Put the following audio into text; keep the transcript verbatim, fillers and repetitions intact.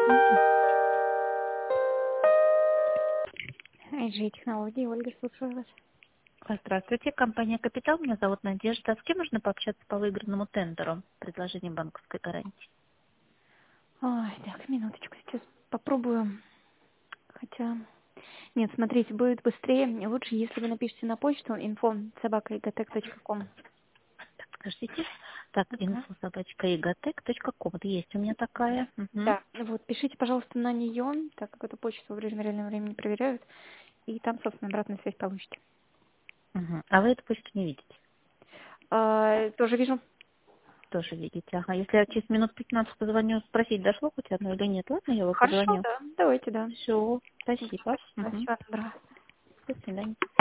Мгм. ай джи технологии, Ольга, слушаю вас. Здравствуйте, компания «Капитал». Меня зовут Надежда. С кем можно пообщаться по выигранному тендеру? Предложение банковской гарантии. Ой, так, минуточку, сейчас попробую. Хотя... Нет, смотрите, будет быстрее. Лучше, если вы напишите на почту info собака иготек точка ком. Так, подождите. Так, Ага. инфо собачка иготек точка ком. Вот есть у меня такая. Угу. Да, вот, пишите, пожалуйста, на нее, так как эту почту в режиме реального времени проверяют, и там, собственно, обратную связь получите. Угу. А вы эту почту не видите? А, тоже вижу. Тоже видите. Ага, если я через минут пятнадцать позвоню спросить, дошло хоть одно или нет, ладно, я его Хорошо, позвоню. да, давайте, да. Все, спасибо. Спасибо, Угу. всего доброго. До свидания.